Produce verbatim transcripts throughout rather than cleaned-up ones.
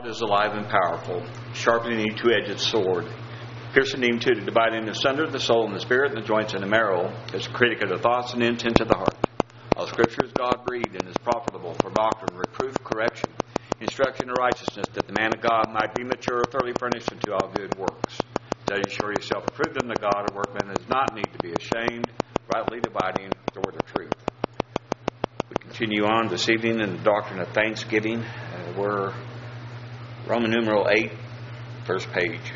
is alive and powerful, sharper than any two-edged sword, piercing even to the dividing asunder the soul and the spirit and the joints and the marrow, is a critic of the thoughts and intents of the heart. All Scripture is God-breathed and is profitable for doctrine, reproof, correction, instruction in righteousness, that the man of God might be mature, thoroughly furnished unto all good works. Study to show yourself approved unto God, a workman that does not need to be ashamed, rightly dividing the word of truth. We continue on this evening in the doctrine of thanksgiving. Uh, we're Roman numeral eight, first page.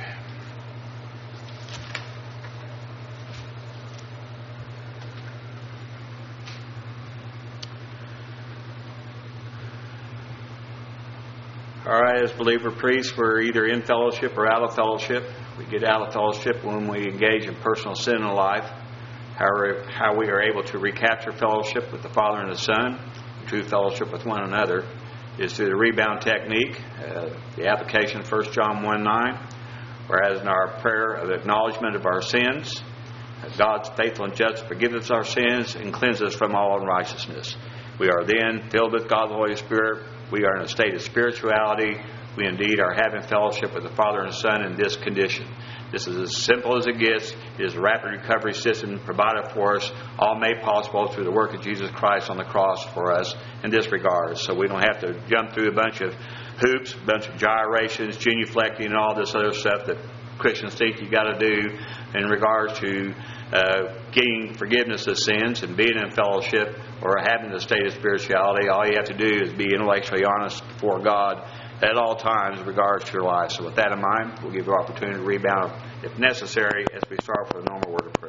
All right, as believer priests, we're either in fellowship or out of fellowship. We get out of fellowship when we engage in personal sin in life. However, how we are able to recapture fellowship with the Father and the Son, true fellowship with one another, is through the rebound technique, uh, the application of First John one nine, whereas in our prayer of acknowledgement of our sins, God's faithful and just forgives us our sins and cleanses us from all unrighteousness. We are then filled with God the Holy Spirit. We are in a state of spirituality. We indeed are having fellowship with the Father and Son in this condition. This is as simple as it gets. It is a rapid recovery system provided for us, all made possible through the work of Jesus Christ on the cross for us in this regard. So we don't have to jump through a bunch of hoops, a bunch of gyrations, genuflecting, and all this other stuff that Christians think you got to do in regards to uh, getting forgiveness of sins and being in fellowship or having the state of spirituality. All you have to do is be intellectually honest before God at all times in regards to your life. So with that in mind, we'll give you an opportunity to rebound if necessary as we start with a normal word of prayer.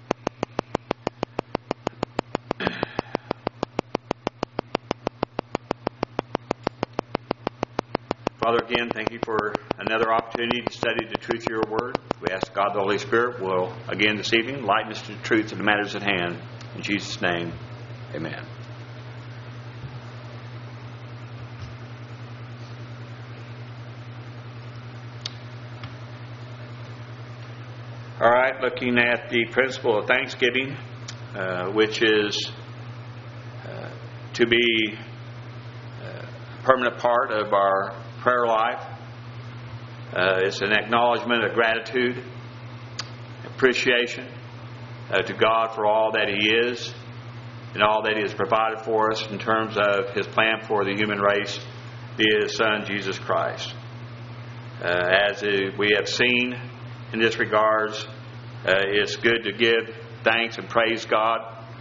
Father, again, thank you for another opportunity to study the truth of your word. We ask God the Holy Spirit will, again this evening, enlighten us to the truth of the matters at hand. In Jesus' name, amen. All right, looking at the principle of thanksgiving, uh, which is uh, to be a permanent part of our prayer life. Uh, it's an acknowledgement of gratitude, appreciation uh, to God for all that He is and all that He has provided for us in terms of His plan for the human race via His Son, Jesus Christ. Uh, as we have seen in this regards, uh, it's good to give thanks and praise God.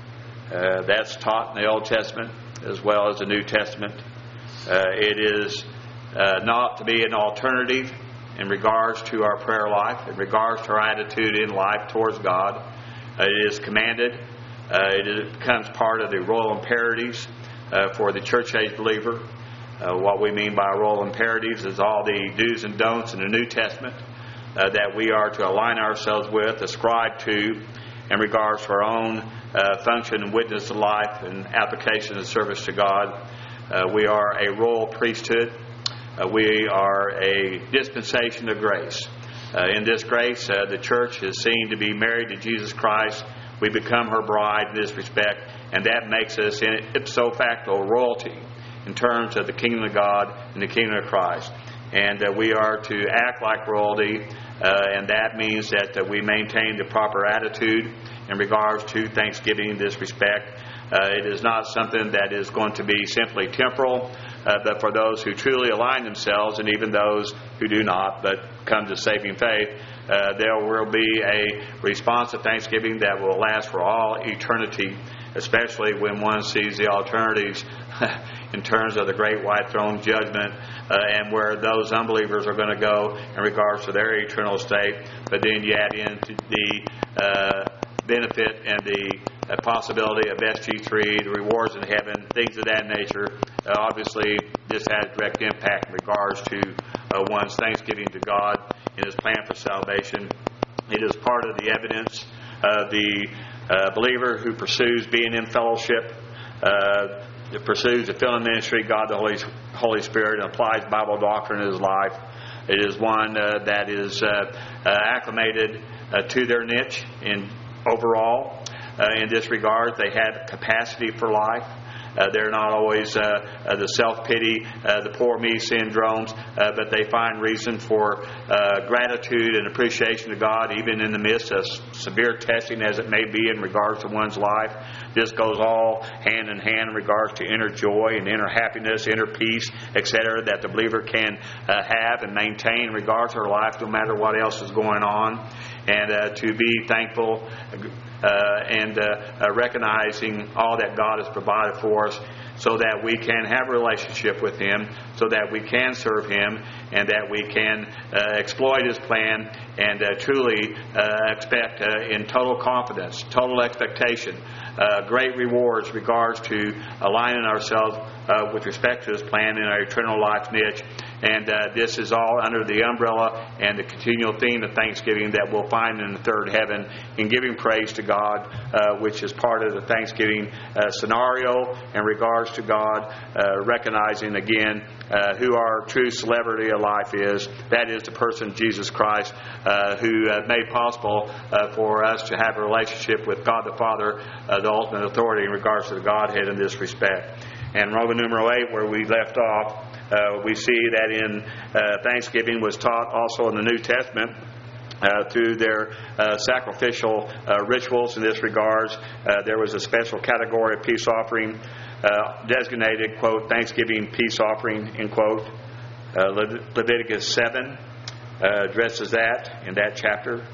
Uh, that's taught in the Old Testament as well as the New Testament. Uh, it is uh, not to be an alternative in regards to our prayer life, in regards to our attitude in life towards God. Uh, it is commanded. Uh, it becomes part of the royal imperatives uh, for the church age believer. Uh, what we mean by royal imperatives is all the do's and don'ts in the New Testament uh, that we are to align ourselves with, ascribe to, in regards to our own uh, function and witness to life and application and service to God. Uh, we are a royal priesthood. Uh, we are a dispensation of grace. Uh, in this grace, uh, the church is seen to be married to Jesus Christ. We become her bride in this respect, and that makes us in ipso facto royalty in terms of the kingdom of God and the kingdom of Christ. And uh, we are to act like royalty, uh, and that means that uh, we maintain the proper attitude in regards to thanksgiving in this respect. Uh, it is not something that is going to be simply temporal, uh, but for those who truly align themselves, and even those who do not, but come to saving faith, uh, there will be a response of thanksgiving that will last for all eternity, especially when one sees the alternatives in terms of the great white throne judgment uh, and where those unbelievers are going to go in regards to their eternal state. But then you add in the uh, benefit and the uh, possibility of S G three, the rewards in heaven, things of that nature. Uh, obviously, this has direct impact in regards to uh, one's thanksgiving to God in His plan for salvation. It is part of the evidence of the uh, believer who pursues being in fellowship, uh, that pursues the filling ministry, God the Holy, Holy Spirit, and applies Bible doctrine in his life. It is one uh, that is uh, uh, acclimated uh, to their niche in overall. Uh, in this regard, they have capacity for life. Uh, they're not always uh, uh, the self-pity, uh, the poor me syndromes, uh, but they find reason for uh, gratitude and appreciation to God, even in the midst of severe testing as it may be in regards to one's life. This goes all hand in hand in regards to inner joy and inner happiness, inner peace, et cetera, that the believer can uh, have and maintain in regards to her life no matter what else is going on. And uh, to be thankful uh, and uh, uh, recognizing all that God has provided for us, so that we can have a relationship with Him, so that we can serve Him, and that we can uh, exploit His plan and uh, truly uh, expect uh, in total confidence, total expectation, uh, great rewards in regards to aligning ourselves uh, with respect to His plan in our eternal life niche. And uh, this is all under the umbrella and the continual theme of Thanksgiving that we'll find in the third heaven, in giving praise to God, uh, which is part of the Thanksgiving uh, scenario in regards to God, uh, recognizing again uh, who our true celebrity of life is. That is the person Jesus Christ, uh, who uh, made possible uh, for us to have a relationship with God the Father, uh, the ultimate authority in regards to the Godhead in this respect. And Roman numeral eight, where we left off, uh, we see that in uh, Thanksgiving was taught also in the New Testament uh, through their uh, sacrificial uh, rituals in this regards. Uh, there was a special category of peace offering uh, designated, quote, Thanksgiving peace offering, end quote. Uh, Le- Leviticus seven uh, addresses that in that chapter.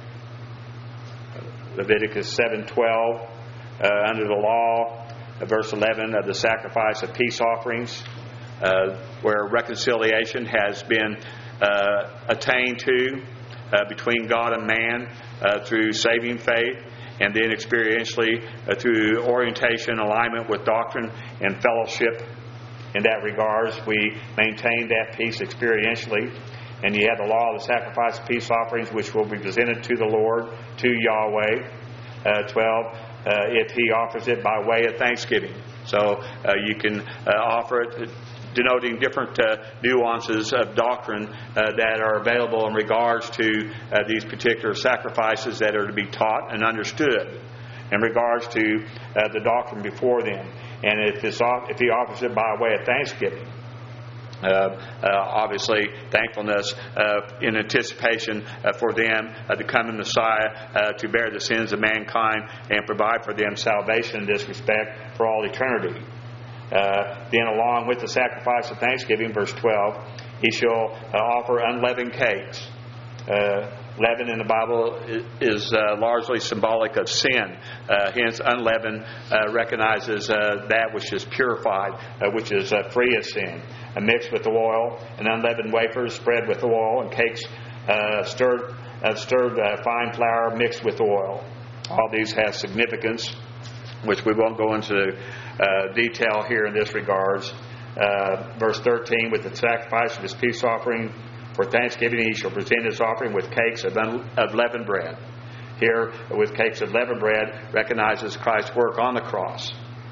Leviticus seven twelve, uh, under the law, verse eleven of the sacrifice of peace offerings, uh, where reconciliation has been uh, attained to uh, between God and man uh, through saving faith, and then experientially uh, through orientation, alignment with doctrine and fellowship. In that regards, we maintain that peace experientially. And you have the law of the sacrifice of peace offerings, which will be presented to the Lord, to Yahweh. Uh, twelve. Uh, if he offers it by way of thanksgiving. So uh, you can uh, offer it, denoting different uh, nuances of doctrine uh, that are available in regards to uh, these particular sacrifices that are to be taught and understood in regards to uh, the doctrine before them. And if, it's, if he offers it by way of thanksgiving, Uh, uh, obviously, thankfulness uh, in anticipation uh, for them uh, the coming Messiah uh, to bear the sins of mankind and provide for them salvation in this respect for all eternity. Uh, then, along with the sacrifice of thanksgiving, verse twelve, he shall uh, offer unleavened cakes. Uh, leaven in the Bible is uh, largely symbolic of sin. Uh, hence, unleavened uh, recognizes uh, that which is purified, uh, which is uh, free of sin. Uh, mixed with the oil, and unleavened wafers spread with the oil, and cakes uh, stirred, uh, stirred uh, fine flour mixed with oil. All these have significance, which we won't go into uh, detail here in this regards. Uh, verse thirteen, with the sacrifice of his peace offering for thanksgiving, he shall present his offering with cakes of, un- of leavened bread. Here, with cakes of leavened bread, recognizes Christ's work on the cross.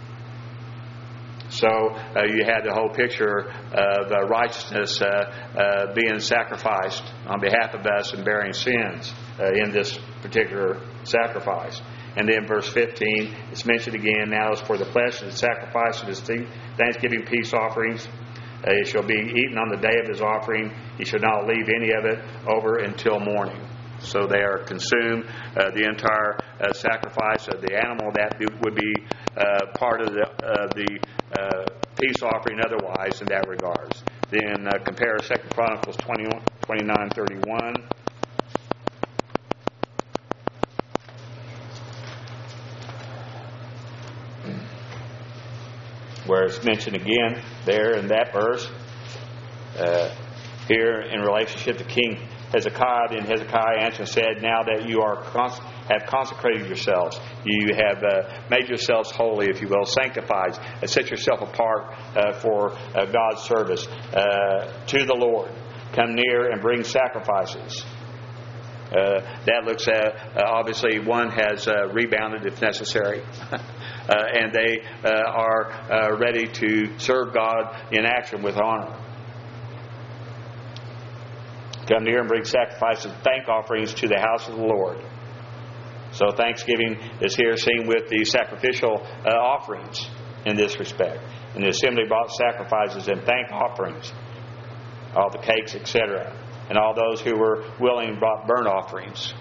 So uh, you had the whole picture of uh, righteousness uh, uh, being sacrificed on behalf of us and bearing sins uh, in this particular sacrifice. And then verse fifteen, it's mentioned again, now is for the flesh and the sacrifice of his thanksgiving peace offerings. Uh, it shall be eaten on the day of his offering. He shall not leave any of it over until morning. So they are consumed, uh, the entire uh, sacrifice of the animal that would be uh, part of the, uh, the uh, peace offering otherwise in that regards. Then uh, compare Second Chronicles twenty-nine thirty-one. Where it's mentioned again there in that verse. Uh, here in relationship to King Hezekiah, then Hezekiah answered and said, now that you are cons- have consecrated yourselves, you have uh, made yourselves holy, if you will, sanctified, uh, set yourself apart uh, for uh, God's service uh, to the Lord. Come near and bring sacrifices. Uh, that looks at, uh, obviously, one has uh, rebounded if necessary. uh, and they uh, are uh, ready to serve God in action with honor. Come near and bring sacrifices, thank offerings to the house of the Lord. So thanksgiving is here seen with the sacrificial uh, offerings in this respect. And the assembly brought sacrifices and thank offerings, all the cakes, et cetera. And all those who were willing brought burnt offerings.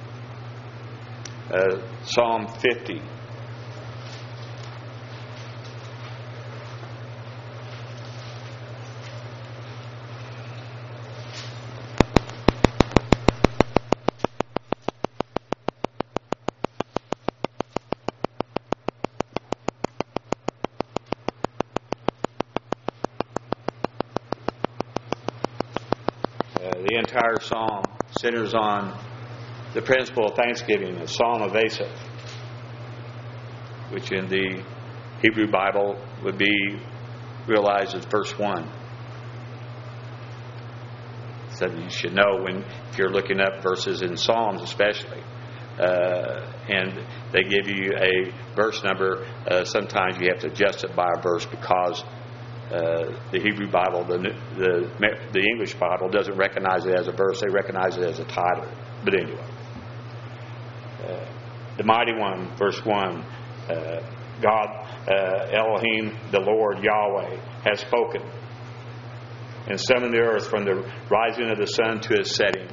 Uh, Psalm fifty. The entire psalm centers on the principle of thanksgiving, the Psalm of Asaph, which in the Hebrew Bible would be realized as verse one. So you should know when if you're looking up verses in Psalms especially, uh, and they give you a verse number, uh, sometimes you have to adjust it by a verse because Uh, the Hebrew Bible, the, the the English Bible doesn't recognize it as a verse; they recognize it as a title. But anyway, uh, the Mighty One, verse one, uh, God, uh, Elohim, the Lord Yahweh, has spoken, and summoned the earth from the rising of the sun to its setting.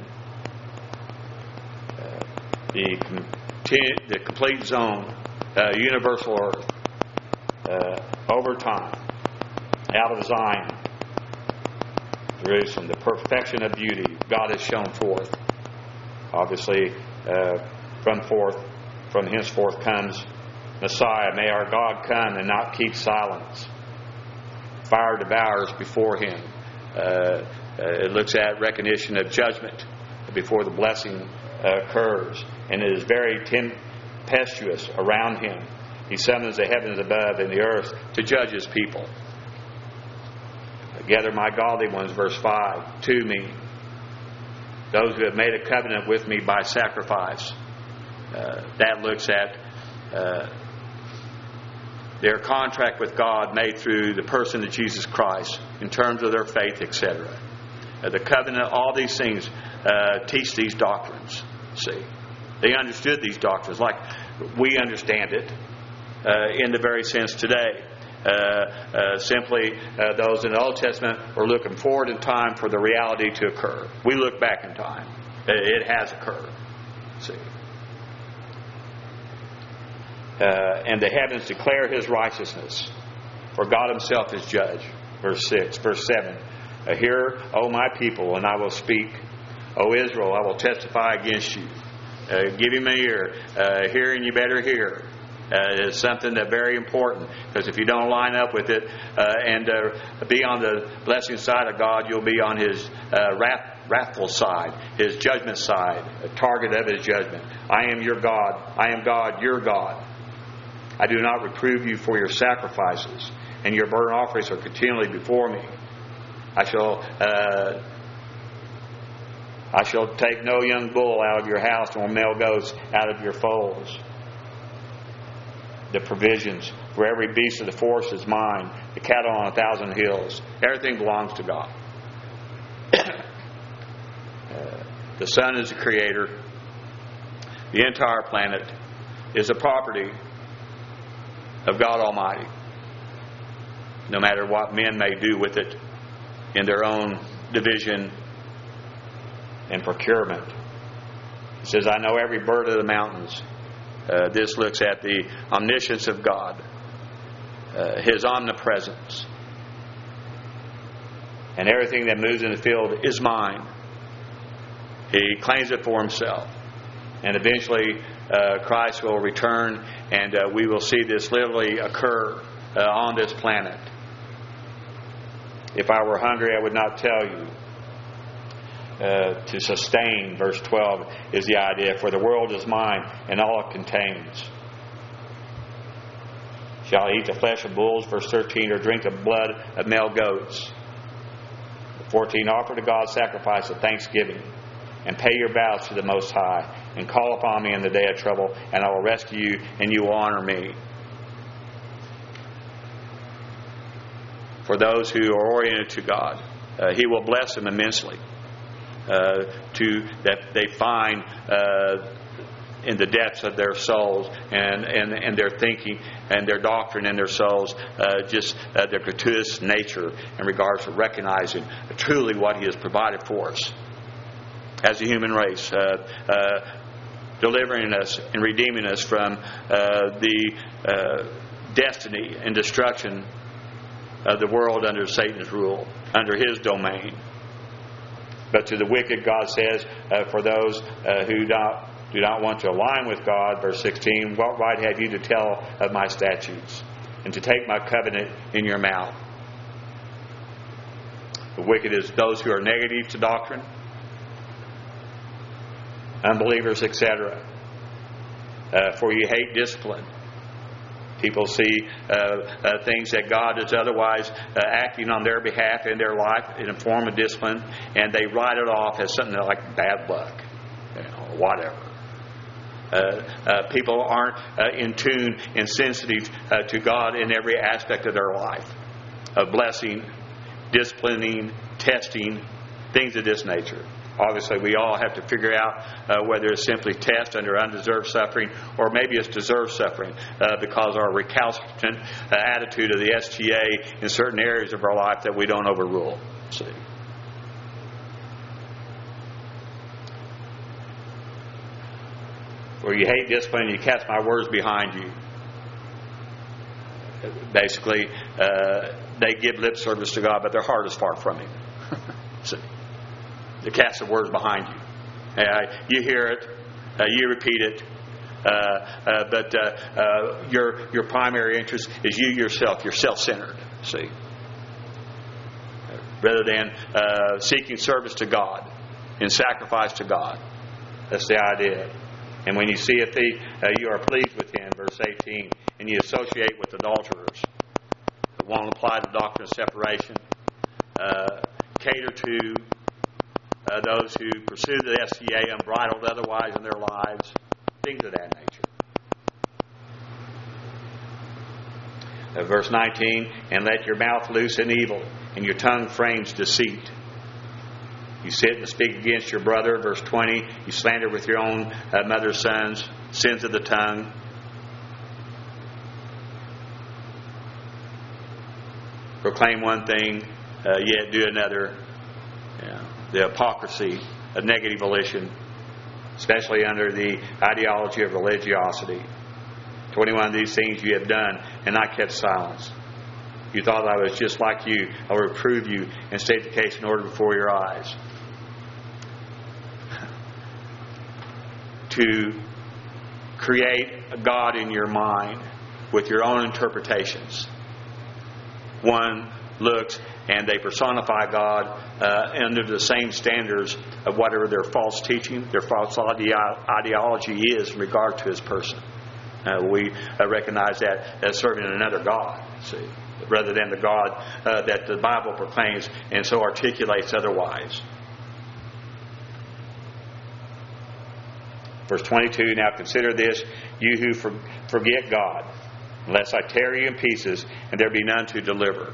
Uh, the continu- the complete zone, uh, universal earth, uh, over time. Out of Zion, Jerusalem, the perfection of beauty, God has shown forth. Obviously, uh, from forth, from henceforth comes Messiah. May our God come and not keep silence. Fire devours before Him. Uh, uh, it looks at recognition of judgment before the blessing uh, occurs, and it is very tempestuous around Him. He summons the heavens above and the earth to judge His people. Gather my godly ones, verse five, to me. Those who have made a covenant with me by sacrifice. Uh, that looks at uh, their contract with God made through the person of Jesus Christ in terms of their faith, et cetera. Uh, the covenant, all these things uh, teach these doctrines. See, they understood these doctrines like we understand it uh, in the very sense today. Uh, uh, simply, uh, those in the Old Testament were looking forward in time for the reality to occur. We look back in time. It has occurred. See. Uh, and the heavens declare His righteousness, for God Himself is judge. Verse six, verse seven. Uh, Hear, O my people, and I will speak. O Israel, I will testify against you. Uh, give Him an ear. Uh, hearing, you better hear. Uh, it's something that's very important, because if you don't line up with it uh, and uh, be on the blessing side of God, you'll be on His uh, wrath, wrathful side, His judgment side, a target of His judgment. I am your God. I am God, your God. I do not reprove you for your sacrifices, and your burnt offerings are continually before me. I shall uh, I shall take no young bull out of your house, nor male goats out of your folds. The provisions for every beast of the forest is mine. The cattle on a thousand hills. Everything belongs to God. uh, the sun is the creator. The entire planet is the property of God Almighty. No matter what men may do with it in their own division and procurement. It says, I know every bird of the mountains. Uh, this looks at the omniscience of God, uh, His omnipresence. And everything that moves in the field is mine. He claims it for Himself. And eventually uh, Christ will return, and uh, we will see this literally occur uh, on this planet. If I were hungry, I would not tell you. Uh, to sustain, verse twelve, is the idea. For the world is mine, and all it contains. Shall I eat the flesh of bulls, verse thirteen, or drink the blood of male goats? fourteen, offer to God sacrifice of thanksgiving, and pay your vows to the Most High, and call upon me in the day of trouble, and I will rescue you, and you will honor me. For those who are oriented to God, uh, He will bless them immensely. Uh, to that they find uh, in the depths of their souls and, and, and their thinking and their doctrine and their souls, uh, just uh, their gratuitous nature in regards to recognizing truly what He has provided for us as a human race, uh, uh, delivering us and redeeming us from uh, the uh, destiny and destruction of the world under Satan's rule, under his domain. But to the wicked, God says, uh, for those uh, who not, do not want to align with God, verse sixteen, what right have you to tell of my statutes and to take my covenant in your mouth? The wicked is those who are negative to doctrine, unbelievers, et cetera. Uh, for you hate discipline. People see uh, uh, things that God is otherwise uh, acting on their behalf in their life in a form of discipline, and they write it off as something like bad luck, you know, whatever. Uh, uh, people aren't uh, in tune and sensitive uh, to God in every aspect of their life, of blessing, disciplining, testing, things of this nature. Obviously, we all have to figure out uh, whether it's simply test under undeserved suffering or maybe it's deserved suffering uh, because our recalcitrant uh, attitude of the S T A in certain areas of our life that we don't overrule. See? Where you hate discipline and you cast my words behind you. Basically, uh, they give lip service to God, but their heart is far from Him. See? They cast the words behind you. Uh, you hear it, uh, you repeat it, uh, uh, but uh, uh, your your primary interest is you yourself. You're self-centered. See, rather than uh, seeking service to God and sacrifice to God. That's the idea. And when you see if the, uh, you are pleased with Him, verse eighteen, and you associate with adulterers that won't apply the doctrine of separation, uh, cater to Uh, those who pursue the S T A unbridled otherwise in their lives, things of that nature. Uh, verse nineteen, and let your mouth loose in evil, and your tongue frames deceit. You sit and speak against your brother, verse twenty, you slander with your own uh, mother's sons, sins of the tongue. Proclaim one thing, uh, yet do another. Yeah. The hypocrisy of negative volition, especially under the ideology of religiosity. twenty-one of these things you have done and not kept silence. You thought I was just like you. I will reprove you and state the case in order before your eyes. To create a God in your mind with your own interpretations. One looks and they personify God uh, under the same standards of whatever their false teaching, their false ideology is in regard to His person. Uh, we uh, recognize that as serving another God, see, rather than the God uh, that the Bible proclaims and so articulates otherwise. Verse twenty-two, now consider this, you who for, forget God, unless I tear you in pieces and there be none to deliver.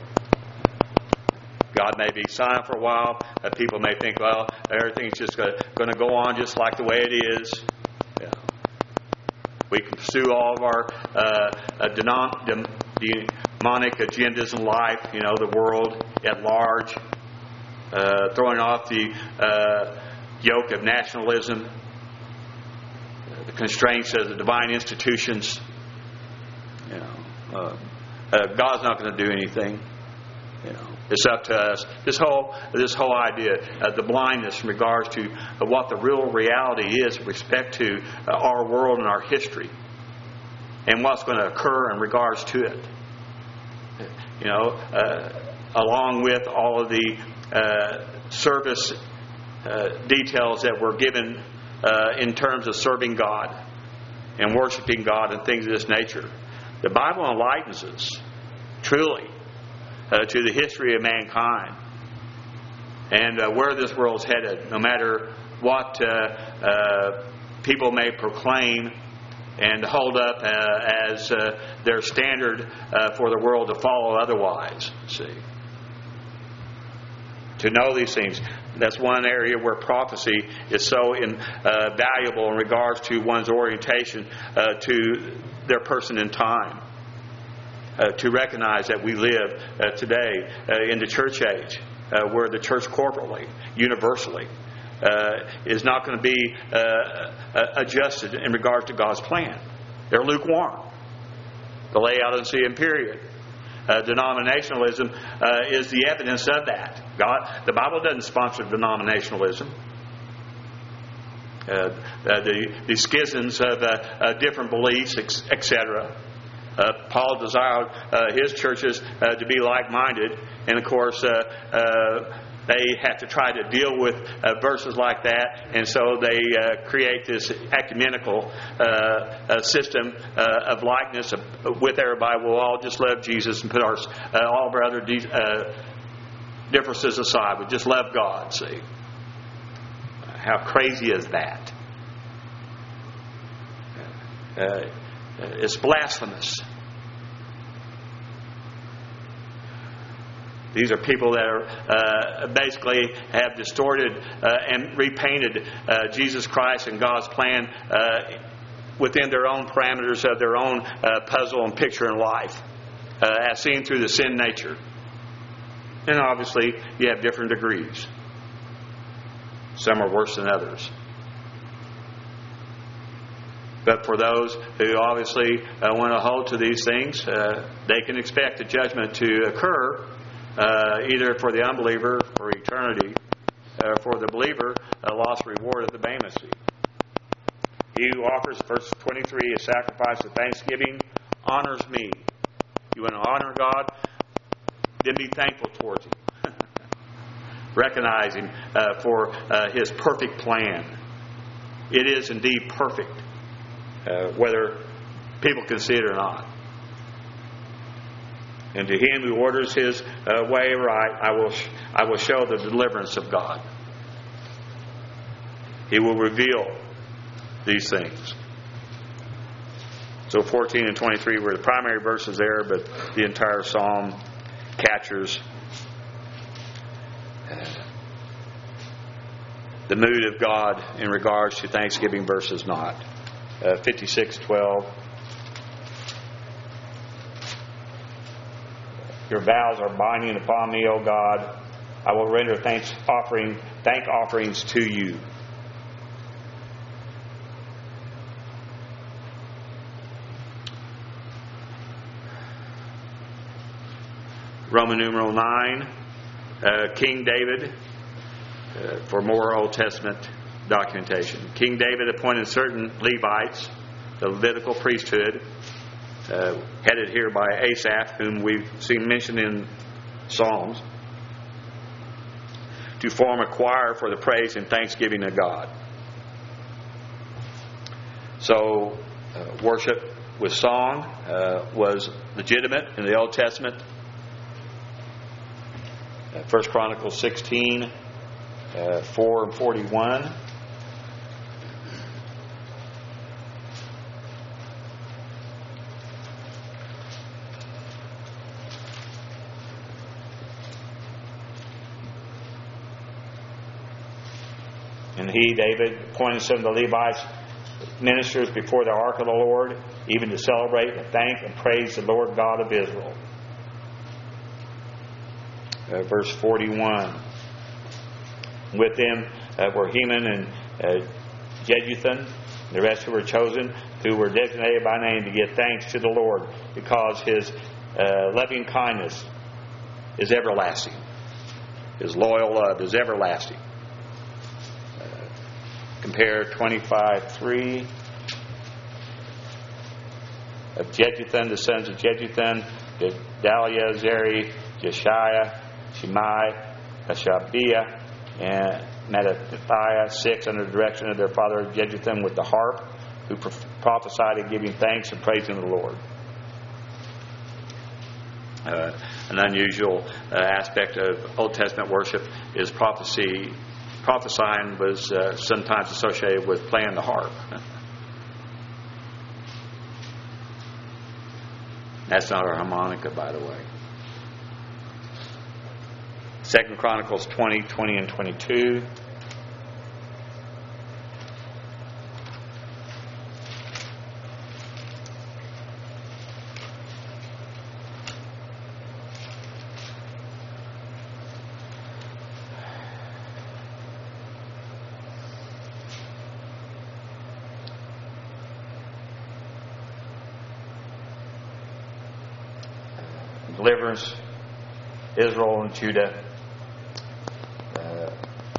God may be silent for a while. Uh, people may think, well, everything's just going to go on just like the way it is. Yeah. We can pursue all of our uh, uh, denon- demonic agendas in life, you know, the world at large, uh, throwing off the uh, yoke of nationalism, the constraints of the divine institutions. You know, uh, uh, God's not going to do anything. You know, it's up to us. This whole this whole idea, uh, the blindness in regards to uh, what the real reality is with respect to uh, our world and our history, and what's going to occur in regards to it. You know, uh, along with all of the uh, service uh, details that were given uh, in terms of serving God and worshiping God and things of this nature, the Bible enlightens us truly. Uh, to the history of mankind and uh, where this world's headed, no matter what uh, uh, people may proclaim and hold up uh, as uh, their standard uh, for the world to follow otherwise. See, to know these things. That's one area where prophecy is so in, uh, valuable in regards to one's orientation uh, to their person in time. Uh, to recognize that we live uh, today uh, in the church age, uh, where the church corporately, universally, uh, is not going to be uh, uh, adjusted in regards to God's plan. They're lukewarm. The Laodicean period. Uh, denominationalism uh, is the evidence of that. God, the Bible doesn't sponsor denominationalism. Uh, uh, the, the schisms of uh, uh, different beliefs, et cetera. Uh, Paul desired uh, his churches uh, to be like-minded, and of course, uh, uh, they have to try to deal with uh, verses like that, and so they uh, create this ecumenical uh, uh, system uh, of likeness of, with everybody. We'll all just love Jesus and put our uh, all of our other de- uh, differences aside. We just love God. See, how crazy is that? Uh, it's blasphemous. These are people that are uh, basically have distorted uh, and repainted uh, Jesus Christ and God's plan uh, within their own parameters of their own uh, puzzle and picture in life, uh, as seen through the sin nature. And obviously, you have different degrees. Some are worse than others. But for those who obviously uh, want to hold to these things, uh, they can expect a judgment to occur. Uh, either for the unbeliever for eternity, uh, for the believer, a lost reward of the Bema-Seat. He who offers, verse twenty-three, a sacrifice of thanksgiving honors me. You want to honor God? Then be thankful towards Him. Recognize Him uh, for uh, His perfect plan. It is indeed perfect, uh, whether people can see it or not. And to him who orders his uh, way right, I will sh- I will show the deliverance of God. He will reveal these things. So fourteen and twenty-three were the primary verses there, but the entire psalm captures the mood of God in regards to thanksgiving versus not. Uh, fifty-six twelve. Your vows are binding upon me, O God. I will render thanks offering, thank offerings to you. Roman numeral nine, uh, King David, uh, for more Old Testament documentation. King David appointed certain Levites, the Levitical priesthood, Uh, headed here by Asaph, whom we've seen mentioned in Psalms, to form a choir for the praise and thanksgiving of God. So, uh, worship with song uh, was legitimate in the Old Testament. Uh, First Chronicles sixteen, uh, four and forty-one. And he, David, appointed some of the Levites ministers before the ark of the Lord, even to celebrate and thank and praise the Lord God of Israel. Uh, verse forty-one. With them uh, were Heman and uh, Jeduthun, the rest who were chosen, who were designated by name to give thanks to the Lord, because His uh, loving kindness is everlasting. His loyal love is everlasting. Compare twenty-five three of Jeduthun, the sons of Jeduthun, Gedaliah, Zeri, Jeshiah, Shimei, Hashabiah, and Mattathiah, six under the direction of their father Jeduthun with the harp, who prophesied and giving thanks and praising the Lord. Uh, an unusual uh, aspect of Old Testament worship is prophecy. Prophesying was uh, sometimes associated with playing the harp. That's not our harmonica, by the way. Second Chronicles twenty, twenty and twenty-two. Deliverance, Israel and Judah. Uh,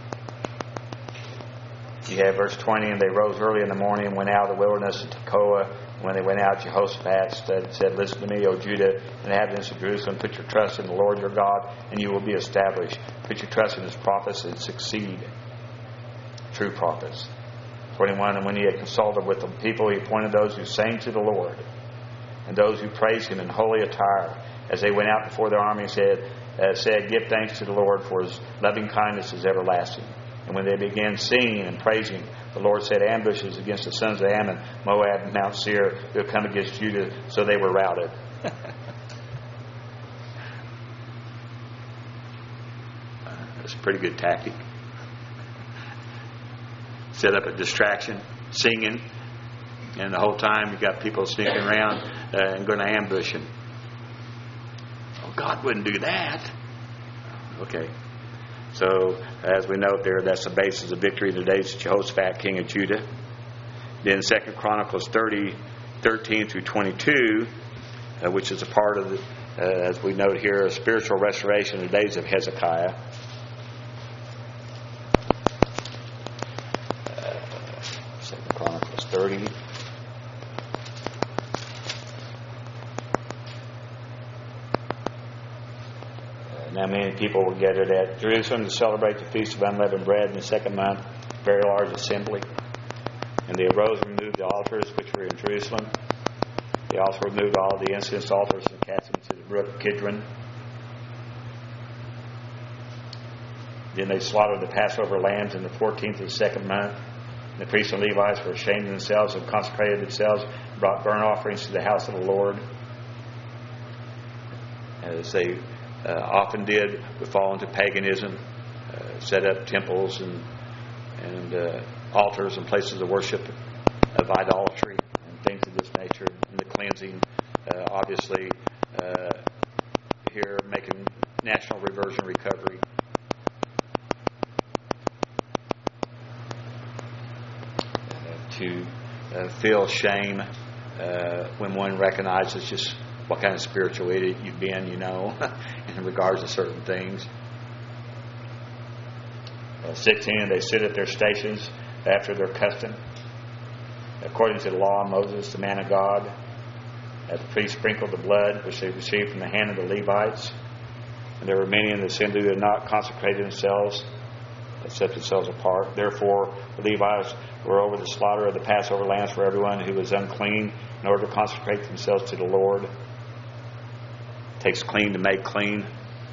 you have verse twenty, and they rose early in the morning and went out of the wilderness of Tekoa. When they went out, Jehoshaphat said, said, Listen to me, O Judah, inhabitants of Jerusalem, put your trust in the Lord your God, and you will be established. Put your trust in His prophets and succeed. True prophets. twenty-one, and when he had consulted with the people, he appointed those who sang to the Lord, and those who praised Him in holy attire. As they went out before their army, said, uh, said, Give thanks to the Lord, for His loving kindness is everlasting. And when they began singing and praising, the Lord set ambushes against the sons of Ammon, Moab, and Mount Seir, who had come against Judah, so they were routed. That's a pretty good tactic. Set up a distraction, singing, and the whole time you've got people sneaking around uh, and going to ambush Him. God wouldn't do that. Okay. So, as we note there, that's the basis of victory in the days of Jehoshaphat, king of Judah. Then Second Chronicles thirty, thirteen through twenty-two, uh, which is a part of, the, uh, as we note here, a spiritual restoration in the days of Hezekiah. Uh, Second Chronicles thirty. Now many people were gathered at Jerusalem to celebrate the Feast of Unleavened Bread in the second month, a very large assembly. And they arose and removed the altars which were in Jerusalem. They also removed all the incense altars and cast them into the brook Kidron. Then they slaughtered the Passover lambs in the fourteenth of the second month. And the priests and Levites were ashamed of themselves and consecrated themselves and brought burnt offerings to the house of the Lord. As they Uh, often did, would fall into paganism, uh, set up temples and and uh, altars and places of worship of idolatry and things of this nature. And the cleansing, uh, obviously, uh, here making national reversion recovery. Uh, to uh, feel shame uh, when one recognizes just what kind of spiritual idiot you've been, you know, in regards to certain things. Uh, sixteen, they sit at their stations after their custom. According to the law of Moses, the man of God, uh, the priest sprinkled the blood which they received from the hand of the Levites. And there were many in the assembly who had not consecrated themselves, but set themselves apart. Therefore, the Levites were over the slaughter of the Passover lambs for everyone who was unclean, in order to consecrate themselves to the Lord. It takes clean to make clean.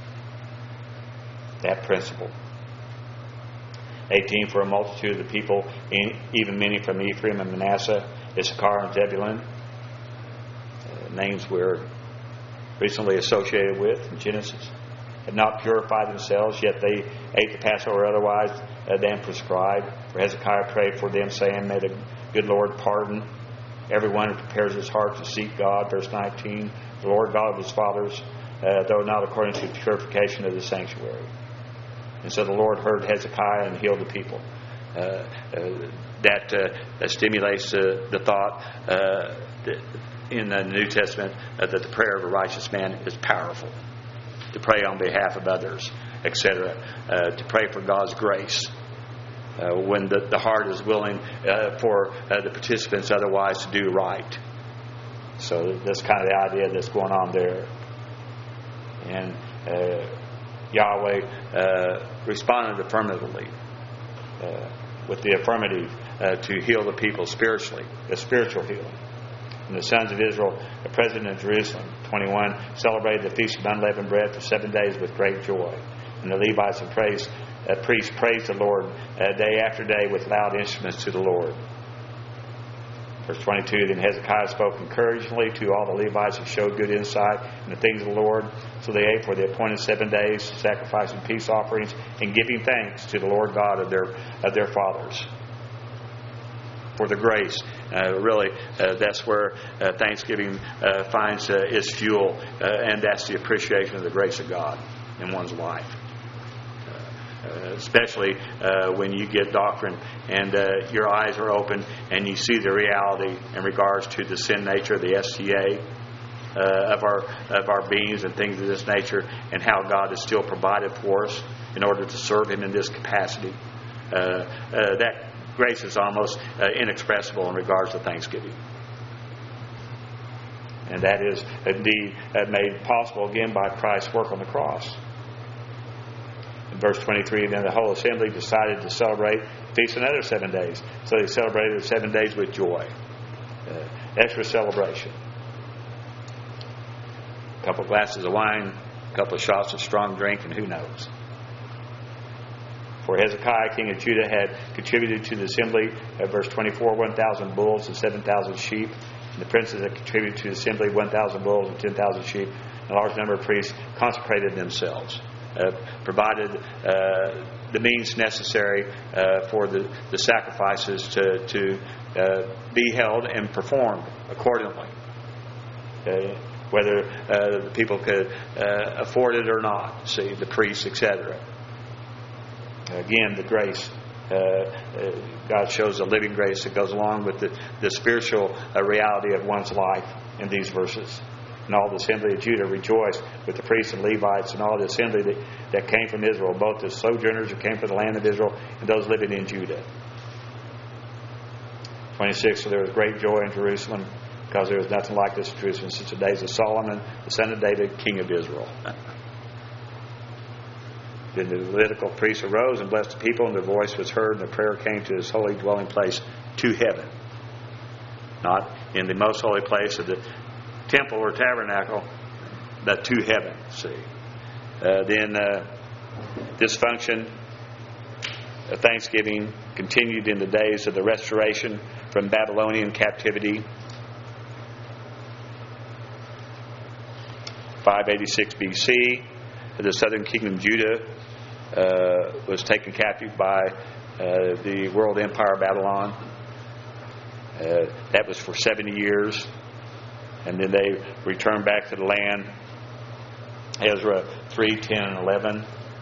That principle. eighteen, for a multitude of the people, even many from Ephraim and Manasseh, Issachar and Zebulun, uh, names we're recently associated with in Genesis, had not purified themselves, yet they ate the Passover otherwise uh, than prescribed. For Hezekiah prayed for them, saying, May the good Lord pardon everyone who prepares his heart to seek God. Verse nineteen, the Lord God of his fathers, uh, though not according to the purification of the sanctuary. And so the Lord heard Hezekiah and healed the people. Uh, uh, that, uh, that stimulates uh, the thought uh, that in the New Testament uh, that the prayer of a righteous man is powerful. To pray on behalf of others, et cetera. Uh, to pray for God's grace. Uh, when the, the heart is willing uh, for uh, the participants otherwise to do right. So that's kind of the idea that's going on there. And uh, Yahweh uh, responded affirmatively uh, with the affirmative uh, to heal the people spiritually, the spiritual healing. And the sons of Israel, the president of Jerusalem, twenty-one, celebrated the Feast of Unleavened Bread for seven days with great joy. And the Levites and praised, uh, priests praised the Lord uh, day after day with loud instruments to the Lord. Verse twenty-two, then Hezekiah spoke encouragingly to all the Levites and showed good insight in the things of the Lord. So they ate for the appointed seven days, sacrificing peace offerings and giving thanks to the Lord God of their of their fathers for the grace. Uh, really, uh, that's where uh, Thanksgiving uh, finds uh, its fuel, uh, and that's the appreciation of the grace of God in one's life. Uh, especially uh, when you get doctrine and uh, your eyes are open and you see the reality in regards to the sin nature, the S T A uh, of our of our beings and things of this nature, and how God has still provided for us in order to serve Him in this capacity. Uh, uh, that grace is almost uh, inexpressible in regards to Thanksgiving. And that is indeed uh, made possible again by Christ's work on the cross. In verse twenty-three, then the whole assembly decided to celebrate the feast another seven days. So they celebrated the seven days with joy. Uh, extra celebration. A couple of glasses of wine, a couple of shots of strong drink, and who knows. For Hezekiah, king of Judah, had contributed to the assembly, at verse twenty-four, one thousand bulls and seven thousand sheep. And the princes had contributed to the assembly one thousand bulls and ten thousand sheep. And a large number of priests consecrated themselves. Uh, provided uh, the means necessary uh, for the, the sacrifices to, to uh, be held and performed accordingly. Okay? Whether uh, the people could uh, afford it or not, see, the priests, et cetera. Again, the grace. Uh, uh, God shows a living grace that goes along with the, the spiritual uh, reality of one's life in these verses. And all the assembly of Judah rejoiced with the priests and Levites and all the assembly that, that came from Israel, both the sojourners who came from the land of Israel and those living in Judah. twenty-six, so there was great joy in Jerusalem, because there was nothing like this in Jerusalem since the days of Solomon, the son of David, king of Israel. Then the Levitical priests arose and blessed the people, and their voice was heard, and the prayer came to His holy dwelling place, to heaven. Not in the most holy place of the temple or tabernacle, but to heaven. See, uh, then uh, this function of Thanksgiving continued in the days of the restoration from Babylonian captivity. five eighty-six B C, the southern kingdom of Judah uh, was taken captive by uh, the world empire of Babylon. Uh, that was for seventy years. And then they returned back to the land. Ezra three, ten, and eleven.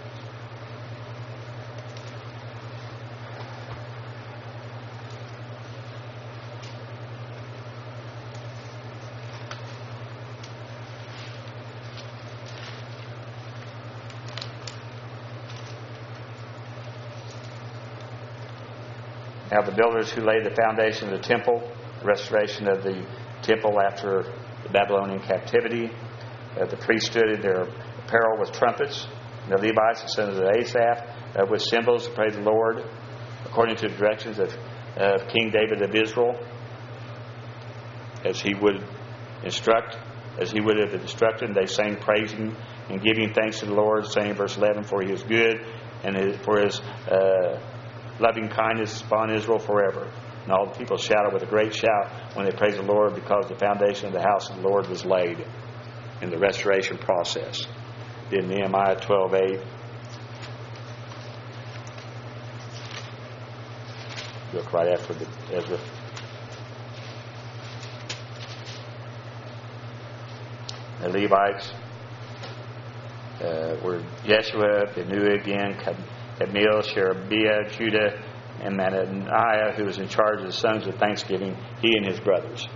Now the builders who laid the foundation of the temple, the restoration of the temple after the Babylonian captivity. Uh, the priests stood in their apparel with trumpets. And the Levites, the sons of Asaph, uh, with cymbals to praise the Lord, according to the directions of uh, King David of Israel, as he would instruct, as he would have instructed. And they sang praising and giving thanks to the Lord, saying, verse eleven, for He is good, and his, for His uh, loving kindness upon Israel forever. And all the people shouted with a great shout when they praised the Lord, because the foundation of the house of the Lord was laid in the restoration process. In Nehemiah twelve eight. Look right after the Ezra. The Levites uh, were Yeshua, Benua again, Kadmiel, Sherebiah, Judah, and Mattaniah, who was in charge of the sons of Thanksgiving, he and his brothers.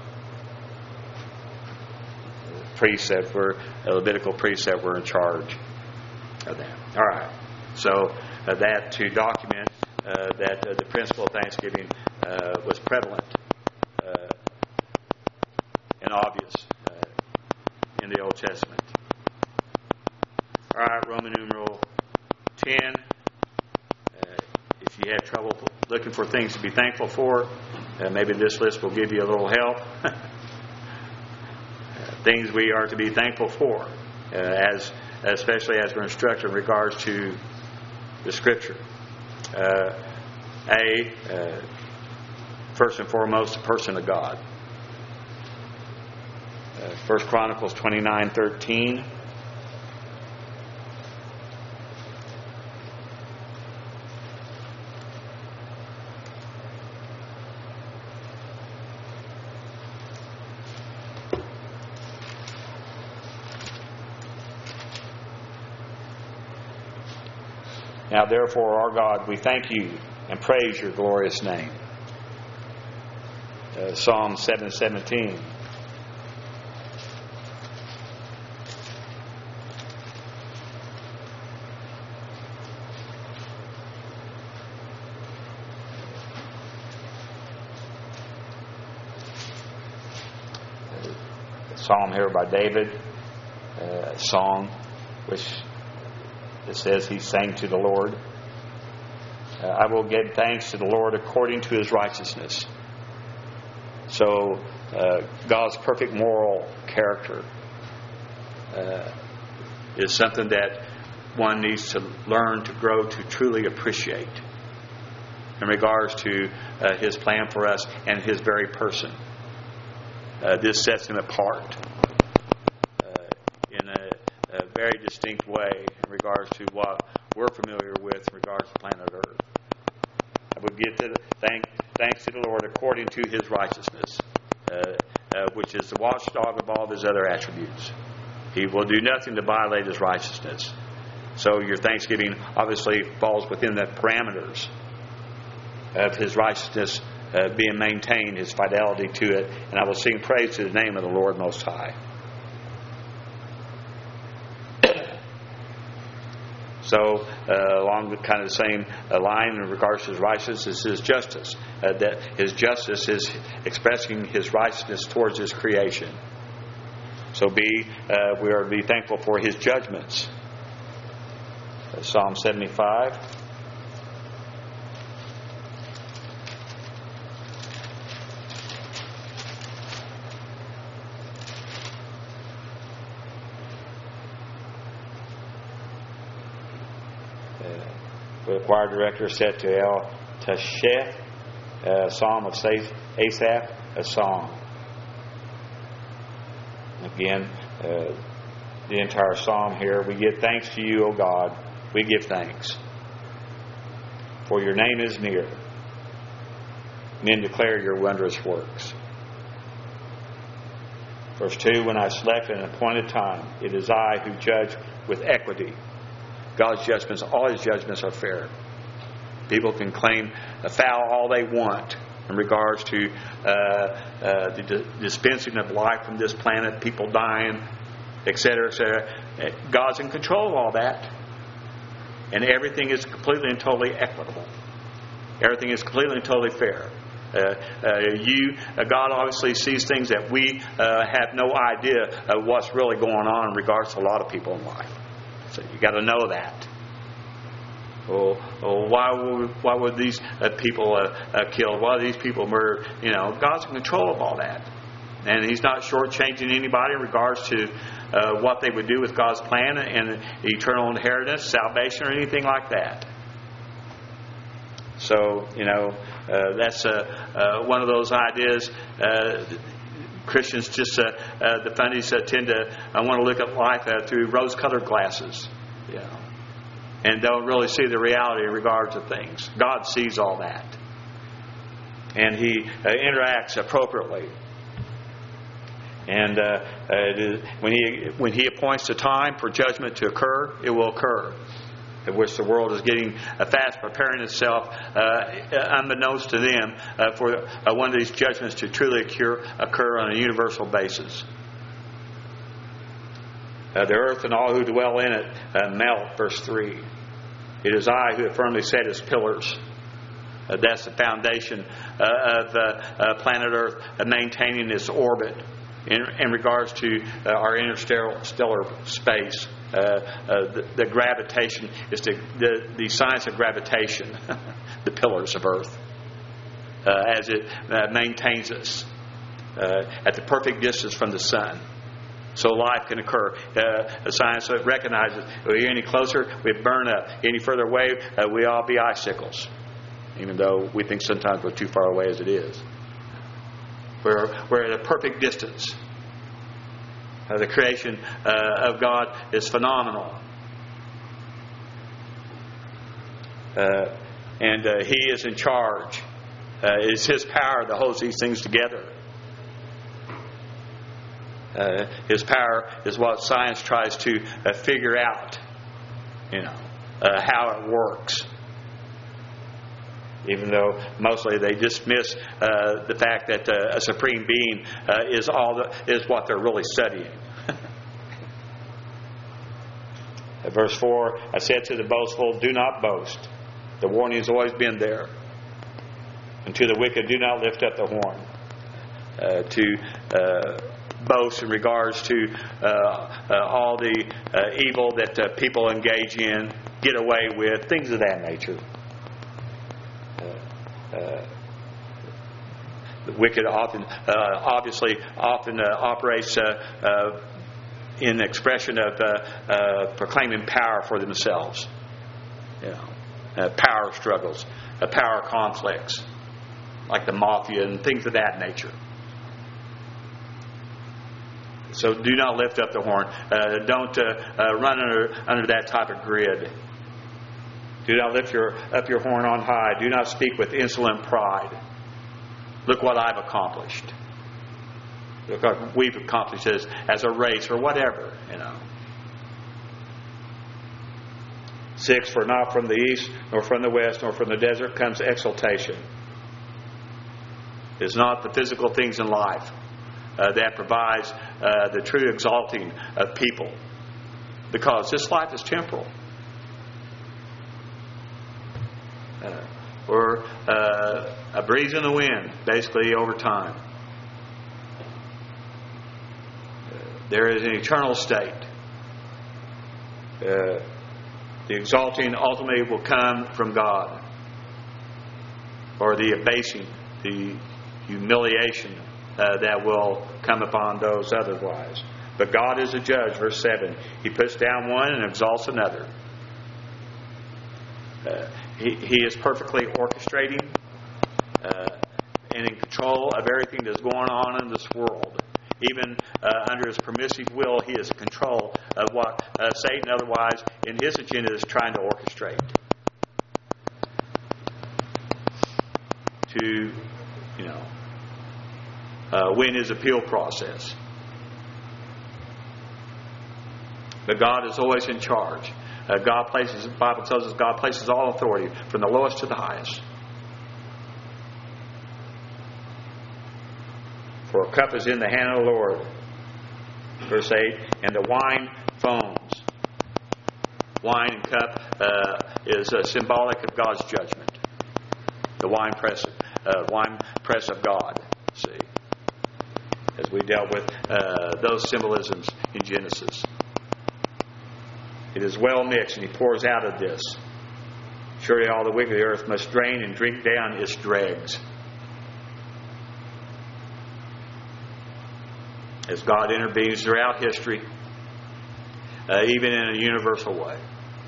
Priests that were, Levitical priests that were in charge of that. All right. So uh, that to document uh, that uh, the principle of Thanksgiving uh, was prevalent uh, and obvious uh, in the Old Testament. All right, Roman numeral ten. If you have trouble looking for things to be thankful for, uh, maybe this list will give you a little help. uh, things we are to be thankful for, uh, as especially as we're instructed in regards to the Scripture. Uh, A, uh, first and foremost, the person of God. Uh, First Chronicles twenty-nine thirteen. Now therefore, our God, we thank you and praise your glorious name. Uh, Psalm seven seventeen. Psalm here by David, uh, a song which it says he sang to the Lord. Uh, I will give thanks to the Lord according to his righteousness. So uh, God's perfect moral character uh, is something that one needs to learn to grow to truly appreciate in regards to uh, his plan for us and his very person. Uh, this sets him apart uh, in a, a very distinct way in regards to what we're familiar with in regards to planet Earth. I would give to the, thank, thanks to the Lord according to his righteousness, uh, uh, which is the watchdog of all of his other attributes. He will do nothing to violate his righteousness. So your thanksgiving obviously falls within the parameters of his righteousness Uh, being maintained, his fidelity to it, and I will sing praise to the name of the Lord Most High. So, uh, along the kind of the same uh, line in regards to his righteousness is his justice. Uh, that his justice is expressing his righteousness towards his creation. So, be uh, we are to be thankful for his judgments. Uh, Psalm seventy-five. The choir director said to El Tasheth, a psalm of Asaph, a song. Again, uh, the entire psalm here. We give thanks to you, O God. We give thanks. For your name is near. Men declare your wondrous works. Verse two, when I slept at an appointed time, it is I who judge with equity. God's judgments, all his judgments are fair. People can claim foul all they want in regards to uh, uh, the dispensing of life from this planet, people dying, et cetera, et cetera. God's in control of all that. And everything is completely and totally equitable. Everything is completely and totally fair. Uh, uh, you, uh, God obviously sees things that we uh, have no idea of what's really going on in regards to a lot of people in life. So you got to know that. Well, well why would why would these uh, people uh, uh, killed? Why are these people murdered? You know, God's in control of all that, and He's not shortchanging anybody in regards to uh, what they would do with God's plan and eternal inheritance, salvation, or anything like that. So you know, uh, that's uh, uh, one of those ideas. Uh, Christians just, uh, uh, the funnies uh, tend to uh, want to look at life uh, through rose-colored glasses, you know, and don't really see the reality in regards to things. God sees all that, and He uh, interacts appropriately. And uh, uh, it is, when He when He appoints the time for judgment to occur, it will occur. Of which the world is getting uh, fast preparing itself, uh, unbeknownst to them, uh, for uh, one of these judgments to truly occur, occur on a universal basis. Uh, the earth and all who dwell in it uh, melt, verse three. It is I who have firmly set its pillars. Uh, that's the foundation uh, of uh, uh, planet Earth, uh, maintaining its orbit in, in regards to uh, our interstellar stellar space. Uh, uh, the, the gravitation is the, the, the science of gravitation, the pillars of Earth, uh, as it uh, maintains us uh, at the perfect distance from the sun. So life can occur. Uh, the science recognizes if we're any closer, we burn up. Any further away, uh, we all be icicles. even though we think sometimes we're too far away as it is. We're, we're at a perfect distance. Uh, the creation uh, of God is phenomenal. Uh, and uh, He is in charge. Uh, it's His power that holds these things together. Uh, his power is what science tries to uh, figure out, you know, uh, how it works. Even though mostly they dismiss uh, the fact that uh, a supreme being uh, is all the, is what they're really studying. Verse four, I said to the boastful, do not boast. The warning has always been there. And to the wicked, do not lift up the horn. Uh, to uh, boast in regards to uh, uh, all the uh, evil that uh, people engage in, get away with, things of that nature. Uh, uh, the wicked often, uh, obviously, often uh, operates uh, uh, in the expression of uh, uh, proclaiming power for themselves. You know, uh, power struggles, uh, power conflicts, like the mafia and things of that nature. So do not lift up the horn. Uh, don't uh, uh, run under under that type of grid. Do not lift your up your horn on high. Do not speak with insolent pride. Look what I've accomplished. Look what we've accomplished as, as a race or whatever, you know. Six, for not from the east, nor from the west, nor from the desert comes exaltation. It's not the physical things in life uh, that provides uh, the true exalting of people. Because this life is temporal. Uh, or uh, a breeze in the wind, basically, over time. Uh, there is an eternal state. Uh, the exalting ultimately will come from God. Or the abasing, the humiliation uh, that will come upon those otherwise. But God is a judge, verse seven. He puts down one and exalts another. Uh, he, he is perfectly orchestrating uh, and in control of everything that's going on in this world. Even uh, under His permissive will, He is in control of what uh, Satan otherwise in his agenda is trying to orchestrate. To, you know, uh, win his appeal process. But God is always in charge. Uh, God places, the Bible tells us God places all authority from the lowest to the highest. For a cup is in the hand of the Lord. Verse eight, and the wine foams. Wine and cup uh, is uh, symbolic of God's judgment. The wine press, uh, wine press of God. See, as we dealt with uh, those symbolisms in Genesis. It is well mixed, and He pours out of this. Surely all the wicked of the earth must drain and drink down its dregs. As God intervenes throughout history, uh, even in a universal way.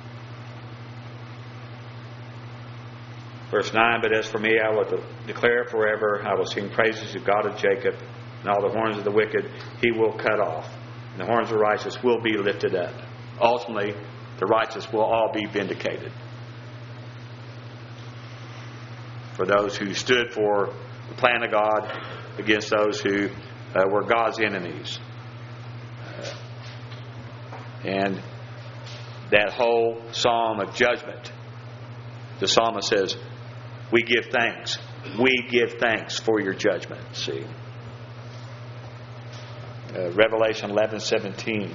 Verse nine, but as for me, I will declare it forever. I will sing praises to God of Jacob, and all the horns of the wicked He will cut off, and the horns of the righteous will be lifted up. Ultimately, the righteous will all be vindicated. For those who stood for the plan of God against those who uh, were God's enemies. Uh, and that whole psalm of judgment, the psalmist says, we give thanks. We give thanks for your judgment. See? Uh, Revelation eleven seventeen.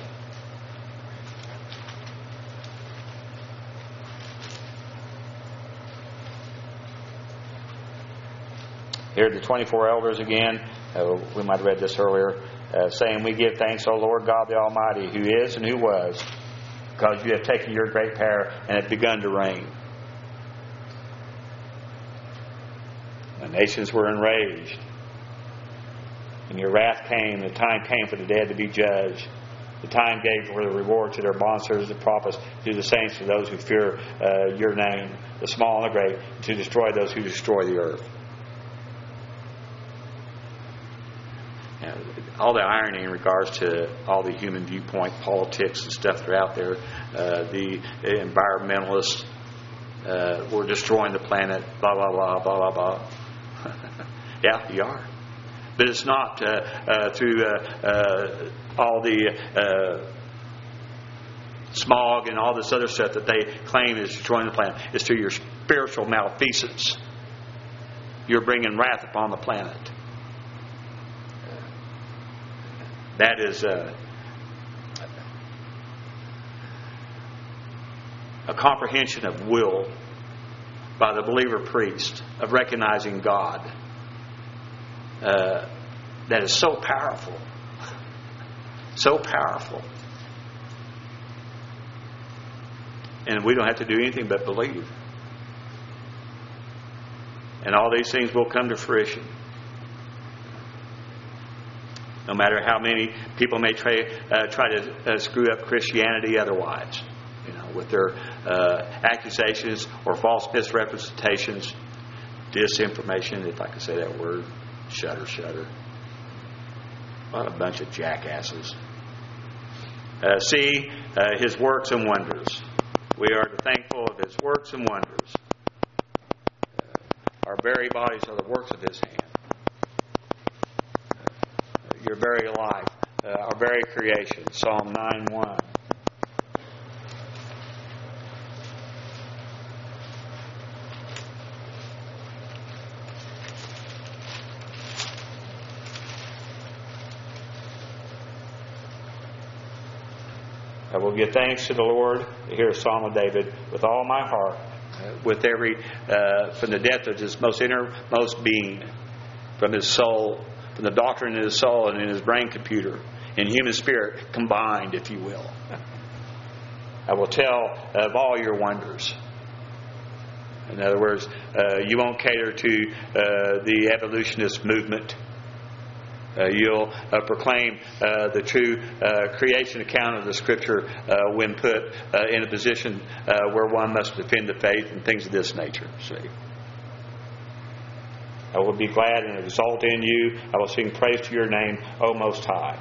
Here are the twenty-four elders again. Uh, we might have read this earlier. Uh, saying, we give thanks, O Lord God the Almighty, who is and who was, because you have taken your great power and have begun to reign. The nations were enraged. And your wrath came, the time came for the dead to be judged. The time gave for the reward to their bondservants, the prophets, to the saints, to those who fear uh, your name, the small and the great, to destroy those who destroy the earth. Now, all the irony in regards to all the human viewpoint politics and stuff that are out there, uh, the environmentalists, uh, we're destroying the planet, blah, blah, blah, blah, blah, blah. Yeah, you are. But it's not uh, uh, through uh, uh, all the uh, smog and all this other stuff that they claim is destroying the planet. It's through your spiritual malfeasance. You're bringing wrath upon the planet. That is uh, a comprehension of will by the believer priest of recognizing God. Uh, that is so powerful. So powerful. And we don't have to do anything but believe. And all these things will come to fruition. No matter how many people may try, uh, try to uh, screw up Christianity otherwise. You know, with their uh, accusations or false misrepresentations, disinformation, if I could say that word. Shudder, shudder. What a bunch of jackasses. Uh, see uh, His works and wonders. We are thankful of His works and wonders. Uh, our very bodies are the works of His hand. Uh, your very life, uh, our very creation. Psalm nine one. I will give thanks to the Lord, here is Psalm of David, with all my heart, uh, with every, uh, from the depth of his most innermost being, from his soul, from the doctrine in his soul and in his brain computer, in human spirit combined, if you will. I will tell of all your wonders. In other words, uh, you won't cater to uh, the evolutionist movement. Uh, you'll uh, proclaim uh, the true uh, creation account of the Scripture uh, when put uh, in a position uh, where one must defend the faith and things of this nature. See, I will be glad and exult in you. I will sing praise to your name, O Most High.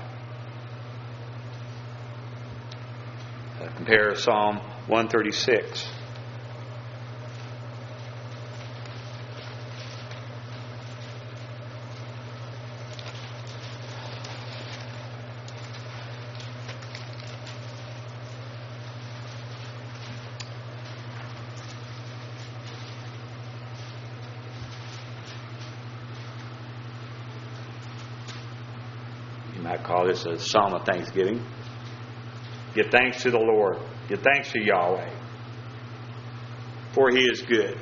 Uh, compare Psalm one thirty-six. I call this a psalm of thanksgiving. Give thanks to the Lord. Give thanks to Yahweh. For He is good.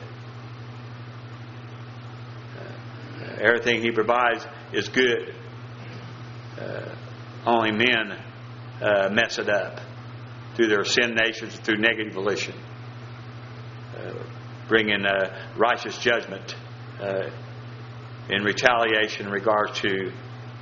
Uh, everything He provides is good. Uh, only men uh, mess it up through their sin natures, through negative volition. Uh, bringing uh, righteous judgment uh, in retaliation in regards to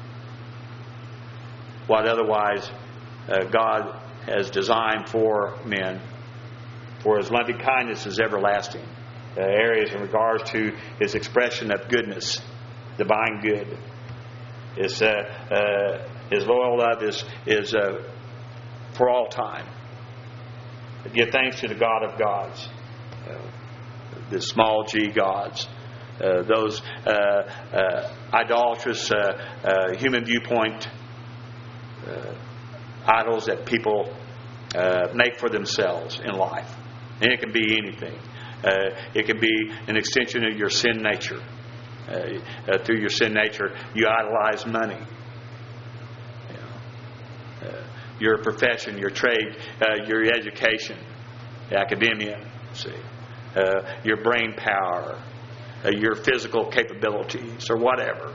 what otherwise uh, God has designed for men. For His loving kindness is everlasting. Uh, areas in regards to His expression of goodness, divine good. His, uh, uh, his loyal love is, is uh, for all time. Give thanks to the God of gods. Uh, the small g gods. Uh, those uh, uh, idolatrous uh, uh, human viewpoint Uh, idols that people uh, make for themselves in life. And it can be anything. Uh, it can be an extension of your sin nature. Uh, uh, through your sin nature, you idolize money. You know, uh, your profession, your trade, uh, your education, academia, see, uh, your brain power, uh, your physical capabilities, or whatever.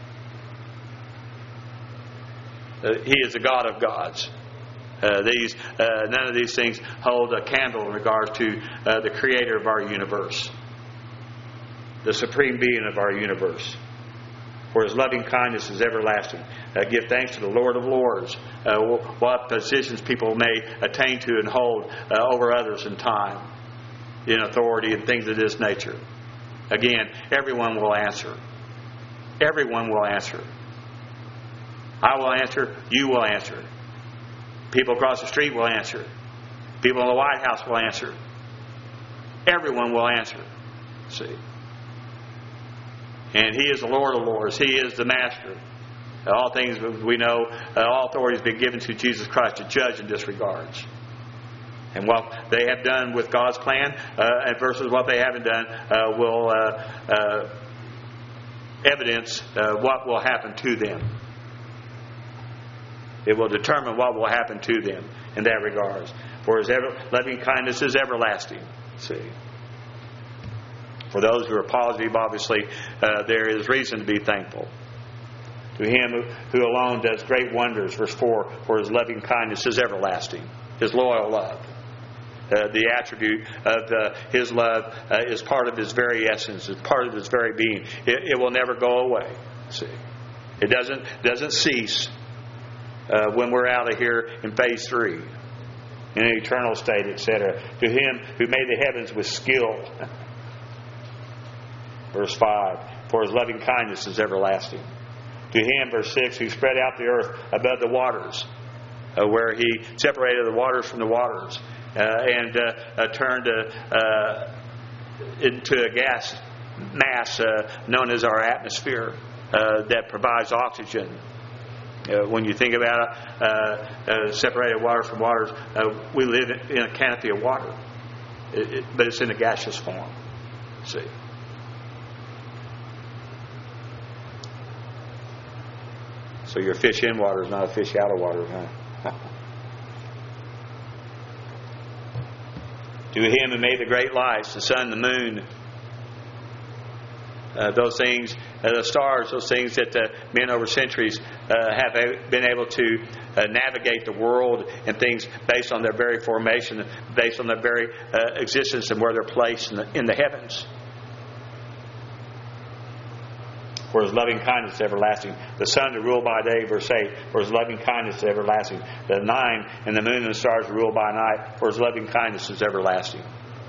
Uh, he is the God of gods. Uh, these, uh, none of these things hold a candle in regard to uh, the Creator of our universe, the supreme being of our universe. For His loving kindness is everlasting. Uh, give thanks to the Lord of Lords. Uh, what positions people may attain to and hold uh, over others in time, in authority and things of this nature. Again, everyone will answer. Everyone will answer. I will answer. You will answer. People across the street will answer. People in the White House will answer. Everyone will answer. See? And He is the Lord of Lords. He is the Master. All things we know, uh, all authority has been given to Jesus Christ to judge in this regards. And what they have done with God's plan uh, and versus what they haven't done uh, will uh, uh, evidence uh, what will happen to them. It will determine what will happen to them in that regards. For His ever, loving kindness is everlasting. See. For those who are positive, obviously, uh, there is reason to be thankful. To Him who alone does great wonders, verse four, for His loving kindness is everlasting. His loyal love. Uh, the attribute of uh, His love uh, is part of His very essence. It's part of His very being. It, it will never go away. See, it doesn't doesn't cease uh, when we're out of here in phase three, in an eternal state, et cetera. To Him who made the heavens with skill. Verse five, for His loving kindness is everlasting. To Him, verse six, who spread out the earth above the waters, uh, where He separated the waters from the waters, uh, and uh, uh, turned uh, uh, into a gas mass uh, known as our atmosphere uh, that provides oxygen. Uh, when you think about it, uh, uh, separated water from waters, uh, we live in a canopy of water, it, it, but it's in a gaseous form. See. So your fish in water is not a fish out of water, huh? To Him who made the great lights, the sun, the moon, uh, those things, uh, the stars, those things that uh, men over centuries uh, have a, been able to uh, navigate the world and things based on their very formation, based on their very uh, existence and where they're placed in the, in the heavens. For His loving kindness is everlasting. The sun to rule by day, verse eight. For His loving kindness is everlasting. The nine and the moon and the stars to rule by night. For His loving kindness is everlasting.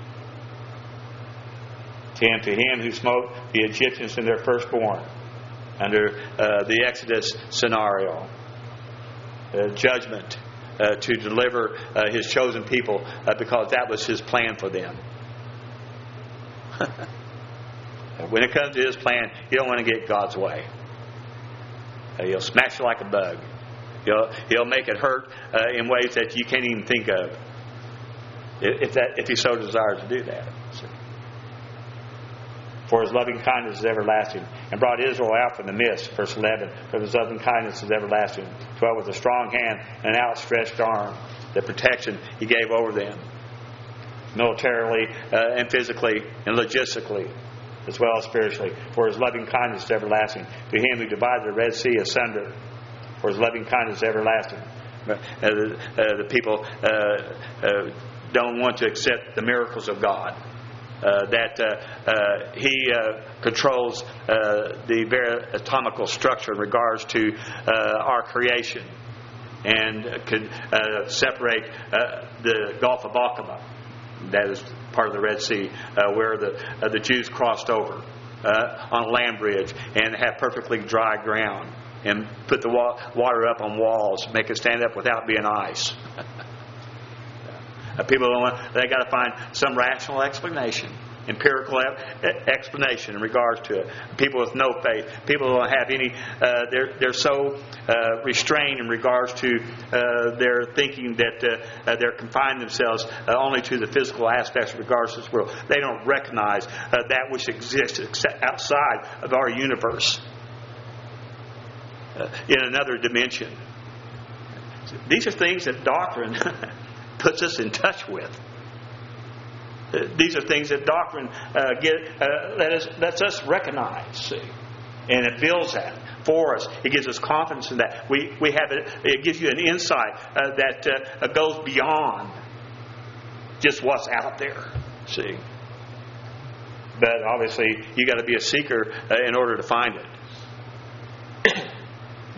ten. To Him who smote the Egyptians in their firstborn, under uh, the Exodus scenario, uh, judgment uh, to deliver uh, His chosen people, uh, because that was His plan for them. When it comes to His plan, you don't want to get God's way. Uh, he'll smash you like a bug. He'll, he'll make it hurt uh, in ways that you can't even think of, if that if He so desires to do that. So, for His loving kindness is everlasting, and brought Israel out from the midst. Verse eleven. For His loving kindness is everlasting. Dwelt with a strong hand and an outstretched arm. The protection He gave over them, militarily uh, and physically and logistically, as well as spiritually. For His loving kindness is everlasting. To Him who divided the Red Sea asunder. For His loving kindness is everlasting. Uh, the, uh, the people uh, uh, don't want to accept the miracles of God. Uh, that uh, uh, He uh, controls uh, the very atomical structure in regards to uh, our creation, and could uh, separate uh, the Gulf of Aqaba. That is part of the Red Sea, uh, where the uh, the Jews crossed over uh, on a land bridge and have perfectly dry ground, and put the wa- water up on walls, make it stand up without being ice. uh, people don't want, they got to find some rational explanation, empirical explanation in regards to it. People with no faith, people who don't have any, uh, they're they're so uh, restrained in regards to uh, their thinking that uh, uh, they're confining themselves uh, only to the physical aspects in regards to this world. They don't recognize uh, that which exists outside of our universe, uh, in another dimension. These are things that doctrine puts us in touch with. These are things that doctrine uh, get uh, let us, lets us recognize, see, and it builds that for us. It gives us confidence in that. We we have it. It gives you an insight uh, that uh, goes beyond just what's out there. See, but obviously you got to be a seeker uh, in order to find it.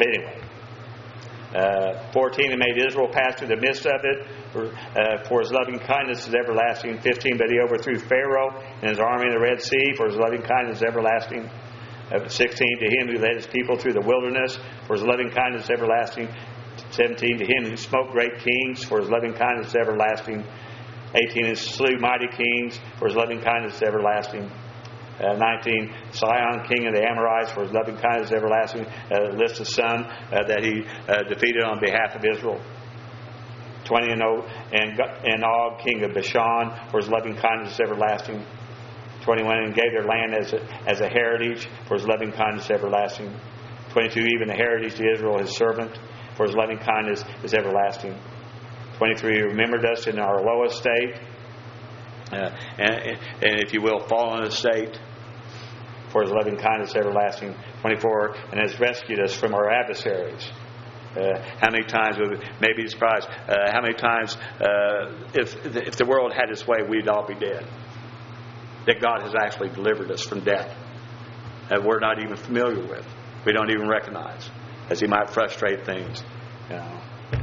But anyway. Uh, fourteen, He made Israel pass through the midst of it, for, uh, for His loving kindness is everlasting. fifteen, but He overthrew Pharaoh and his army in the Red Sea, for His loving kindness is everlasting. Uh, sixteen, to Him who led His people through the wilderness, for His loving kindness is everlasting. seventeen, to Him who smote great kings, for His loving kindness is everlasting. eighteen, who slew mighty kings, for His loving kindness is everlasting. Uh, nineteen, Sihon, king of the Amorites, for His loving kindness is everlasting. Uh, lists his son uh, that he uh, defeated on behalf of Israel. twenty, and, and, and Og, king of Bashan, for His loving kindness is everlasting. twenty-one, and gave their land as a, as a heritage, for His loving kindness is everlasting. twenty-two, even the heritage to Israel, His servant, for His loving kindness is everlasting. twenty-three, He remembered us in our lowest state, uh, and, and if you will, fallen estate, for His loving kindness is everlasting. twenty-four, and has rescued us from our adversaries. Uh, how many times, we may be surprised, uh, how many times, uh, if, if the world had its way, we'd all be dead. That God has actually delivered us from death that we're not even familiar with. We don't even recognize, as He might frustrate things. You know.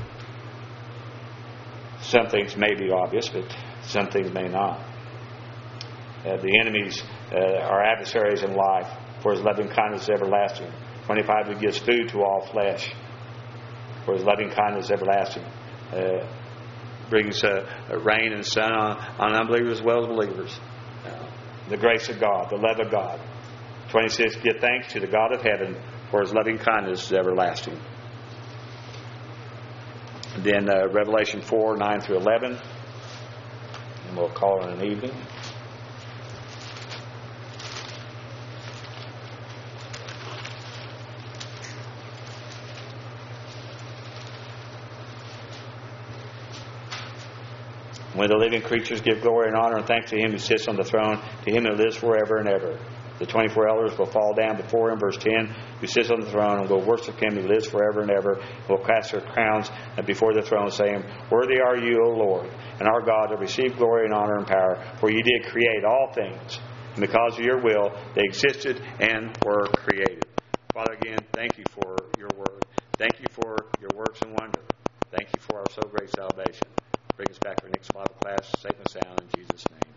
Some things may be obvious, but some things may not. Uh, the enemies, uh, our adversaries in life, for His loving kindness is everlasting. twenty-five, He gives food to all flesh, for His loving kindness is everlasting. Uh, brings uh, rain and sun on, on unbelievers as well as believers. Uh, the grace of God, the love of God. twenty-six, give thanks to the God of heaven, for His loving kindness is everlasting. And then uh, Revelation four, nine through eleven. And we'll call it an evening. When the living creatures give glory and honor and thanks to Him who sits on the throne, to Him who lives forever and ever. The twenty-four elders will fall down before Him, verse ten, who sits on the throne, and will worship Him who lives forever and ever, and will cast their crowns before the throne, saying, Worthy are you, O Lord, and our God, to receive glory and honor and power, for you did create all things, and because of your will they existed and were created. Father, again, thank you for your word. Thank you for your works and wonder. Thank you for our so great salvation. Bring us back to our next Bible class, safe and sound, in Jesus' name.